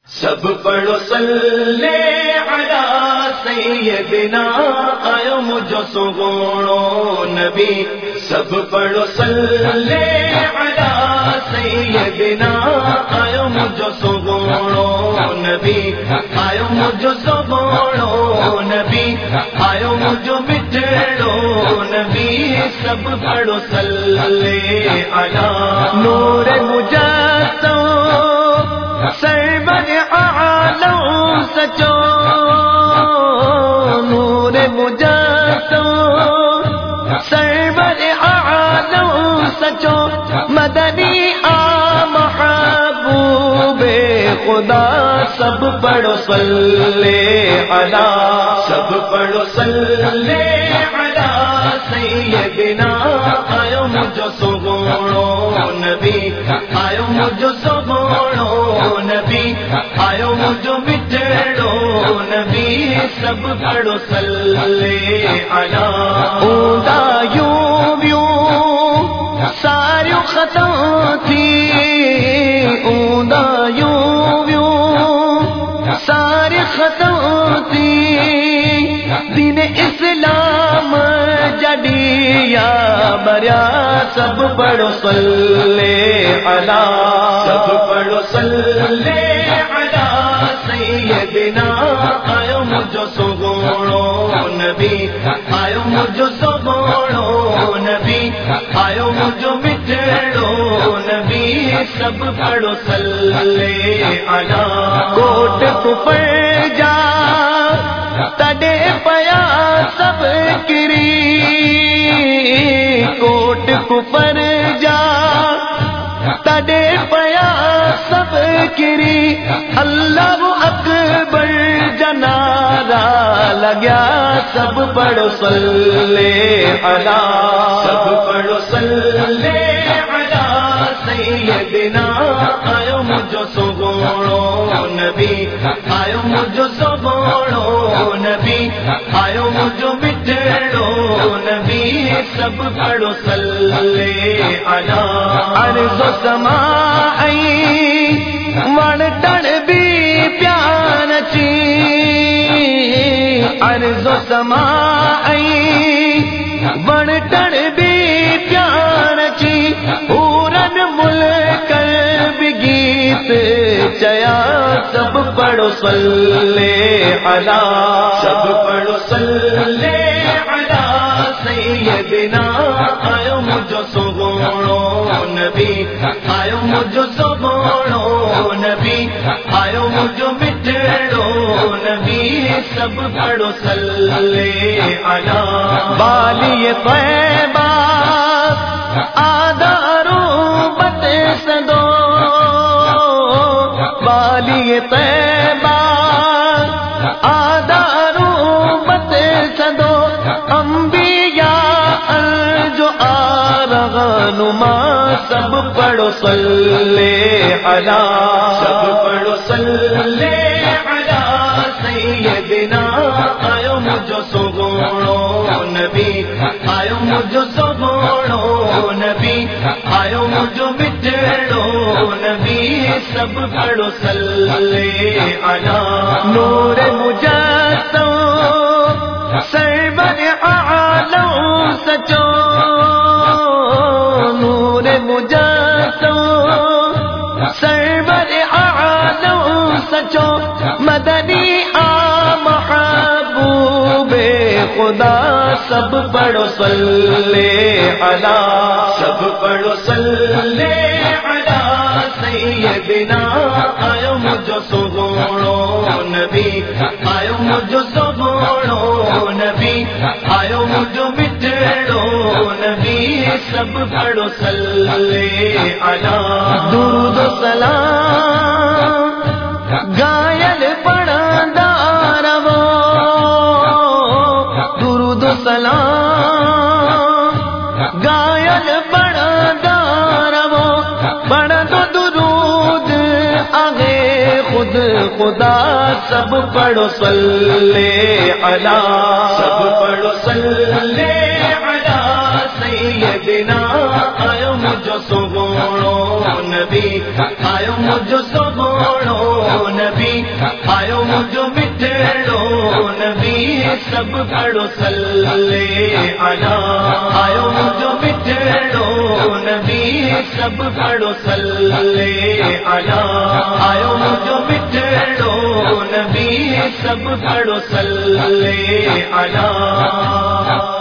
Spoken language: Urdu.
سب پڑھو صلی علی سیدنا آیو مجھو سگوڑو نبی سب پڑھو صلی علی سیدنا آیو مجھو سگوڑو نبی آیو مجھو سگوڑو نبی آیو مجھو مٹھڑو نبی سب پڑھو صلی علی نور مجسم سرور عالم سچو نور مجسم سرور عالم سچو مدنی محبوب خدا سب پڑھو صلی علی سب پڑھو صلی علی سیدنا آیو مجھو سگوڑو نبی آیو مجھو سگوڑو نبی آیو مجھو مٹھڑو نبی سب پڑھو صلی علی اوندا یوں ساری ختم تھی اوندا یوں ساری ختم تھی دین اسلام جڈیا بریا سب پڑھو صلی علی سب پڑھو صلی علی سیدنا آیو مجھو سگوڑو نبی آیو مجھو سگوڑو نبی آیو مجھو مٹھڑو نبی سب پڑھو صلی علی کوٹ کفر جا تڈے پیا سب کری کوٹ کفر جا تڈے پیا سب کری اللہ اکبر جنارا لگیا سب پڑھو صلی علی سب پڑھو صلی علی سیدنا آیو مجھو سگوڑو نبی آیو مجھو سگوڑو نبی آیو مجھو مٹھڑو نبی سب پڑھو صلی علی عرض و سماع وڑ ٹڑ بھی پیان چی عرض و سماع وڑ ٹڑ بھی پیان چی پورن ملک بھی گیت چیا سب پڑھو صلی علی سب پڑھو صلی علی سیدنا آیو مجھو سگوڑو نبی آیو مجھو سگوڑو نبی آیو مجھو مٹھڑو نبی سب پڑھو صلی علی بالی طیبہ آدارو بت سدو بالی طیبہ آدارو بت سدو انبیاء جو آرغنما سب پڑھو صلی علی سب پڑھو صلی علی سیدنا آیو مجھو سگوڑو نبی آیو مجھو سگوڑو نبی آیو مجھو مٹھڑو نبی سب پڑھو صلی علی نور مجسم سرور عالم سچو نور مجسم سرور عالم سچو مدنی محبوب خدا سب پڑھو صلی علی سب پڑھو صلی علی سیدنا آیو مجھو سگوڑو نبی آیو مجھو سگوڑو نبی آیو مجھو مٹھڑو نبی سب پڑھو صلی علی درود و سلام گائل پڑھندا رہو درود و سلام گائل پڑھندا رہو پڑھ دو درود آگے خود خدا سب پڑھو صلی علی سب پڑھو صلی علی سیدنا آیو مجھو سگوڑو نبی آیو مجھو سگوڑو نبی سب پڑھو صلی علی آیو جو مٹھڑو نبی سب پڑھو صلی علی آیو جو مٹھڑو نبی سب پڑھو صلی علی